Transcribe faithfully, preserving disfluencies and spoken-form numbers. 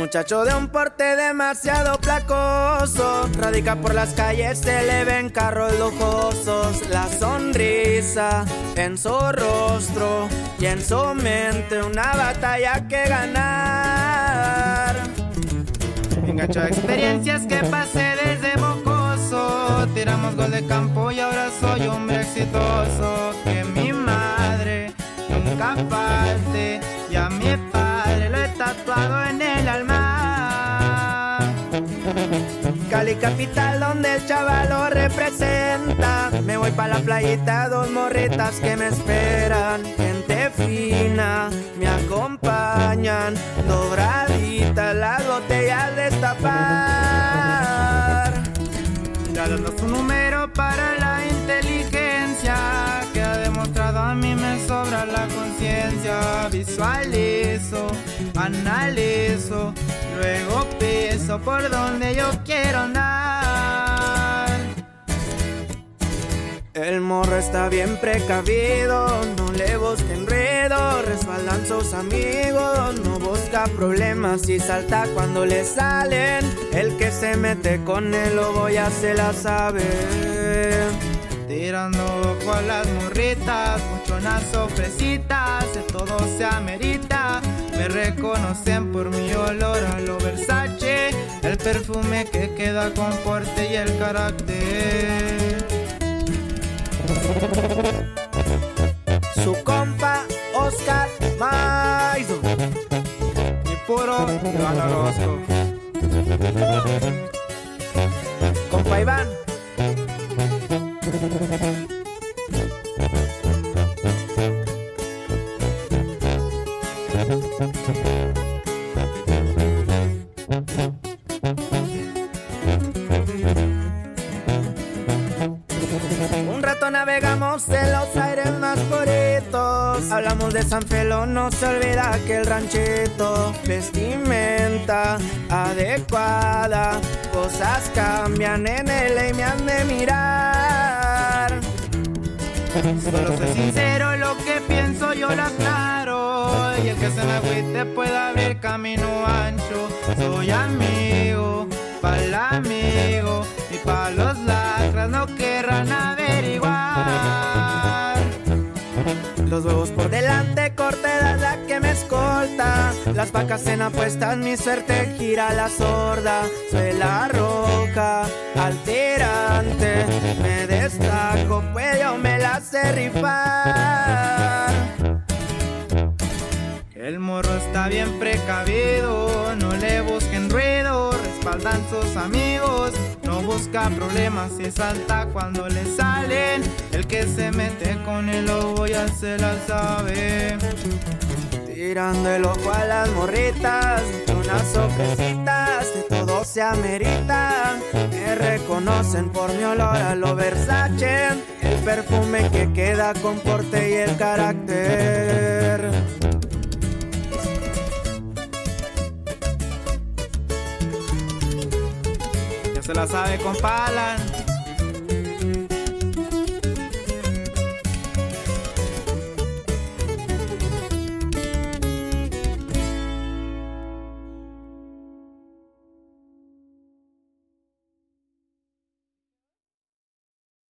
Muchacho de un porte demasiado placoso, radica por las calles, se le ven carros lujosos. La sonrisa en su rostro y en su mente una batalla que ganar. Engancho de experiencias que pasé desde mocoso, tiramos gol de campo y ahora soy hombre exitoso. Que mi madre nunca falte y a mi padre lo he tatuado en el alma. Cali capital donde el chaval lo representa. Me voy pa' la playita, dos morritas que me esperan. Gente fina me acompañan, dobraditas las botellas destapar. Ya dando su número para la inteligencia, que ha demostrado a mí me sobra la conciencia. Visualizo, analizo, luego pienso por donde yo quiero andar. El morro está bien precavido, no le busca enredo, respaldan sus amigos, no busca problemas y salta cuando le salen. El que se mete con el lobo ya se la sabe. Tirando ojo a las morritas, muchonazo fresitas, de todo se amerita. Me reconocen por mi olor a lo Versace, el perfume que queda con porte y el carácter. Su compa Oscar Maizo y puro Iván Orozco. Compa Iván. Un rato navegamos en los aires más puritos, hablamos de San Felo, no se olvida que el ranchito. Vestimenta adecuada, cosas cambian en él y me han de mirar. Solo soy sincero, lo que pienso yo lo aclaro, y el que se me agüite puede abrir camino ancho. Soy amigo pa'l amigo y pa' los lacras no querrán averiguar. Los huevos por delante, corta la que me escolta. Las vacas en apuestas, mi suerte gira la sorda. Soy la roca, al tirante, me destaco, pues yo me la sé rifar. El morro está bien precavido, no le busquen ruido, respaldan sus amigos, no busca problemas y salta cuando le salen. El que se mete con el lobo ya se la sabe. Tirando el ojo a las morritas, unas sorpresitas, de todo se amerita. Me reconocen por mi olor a lo Versace, el perfume que queda con porte y el carácter. Se la sabe, compa Alan.